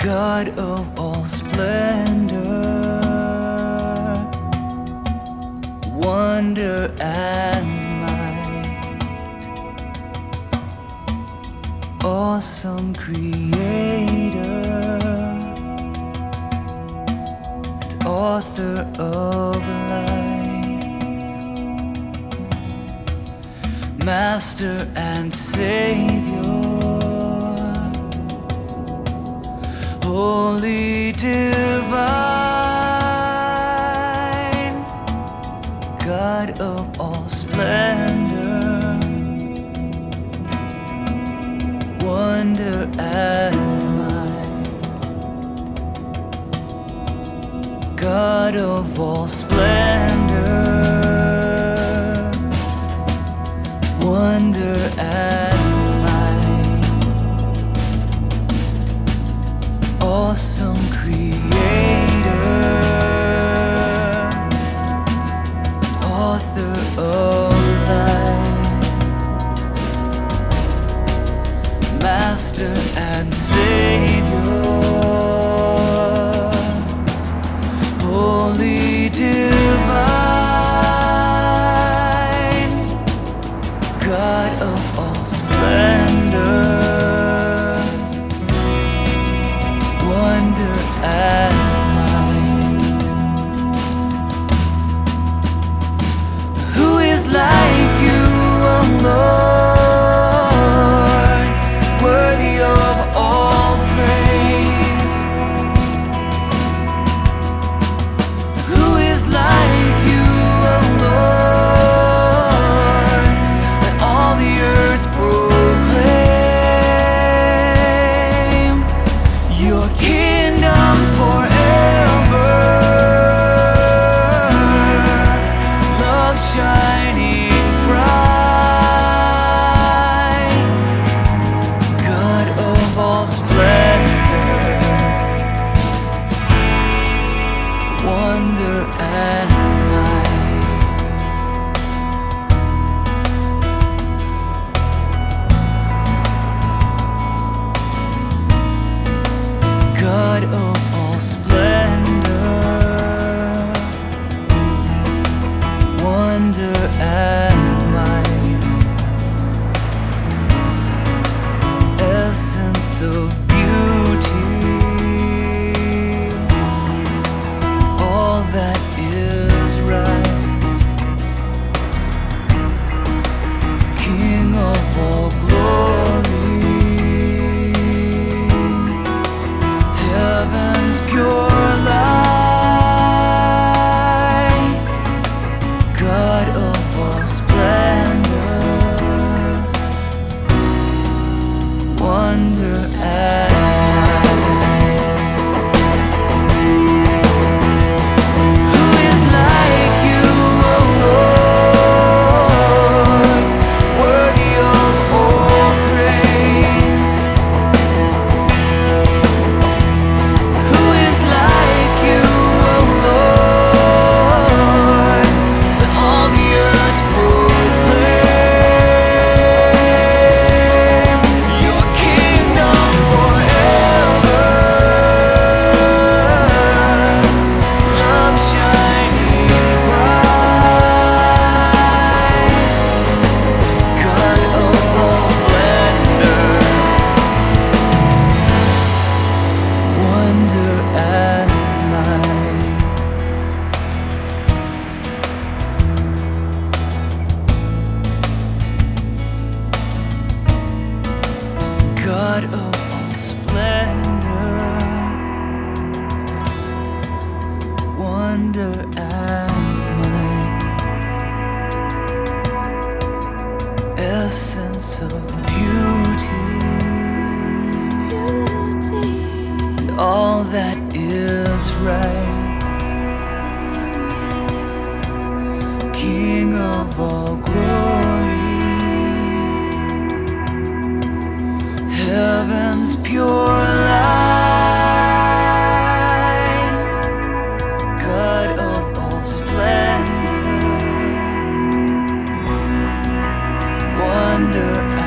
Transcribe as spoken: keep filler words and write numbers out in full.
God of all splendor, wonder and might, awesome creator and author of life, master and savior, holy divine, God of all splendor, wonder and might, God of all splendor, wonder and awesome creator, author of life, master and savior, holy divine, God of all splendor, wonder and might. Who is like you, O Lord, worthy of all praise? Who is like you, O Lord, that all the earth proclaim your kingdom forever, love shining bright, God of all splendor, wonder and might, God of all splendor, wonder and might, essence of beauty, all that is right, King of all glory, heaven's pure light, God of all splendor, wonder and might. Who is like you, O Lord, worthy of all praise? Who is like you, O Lord, that all the earth proclaim your kingdom forever, love shining bright, God of all splendor, wonder and might. God of all splendor, wonder and might, essence of beauty, and all that is right, King of all glory, heaven's pure light, God of all splendor, wonder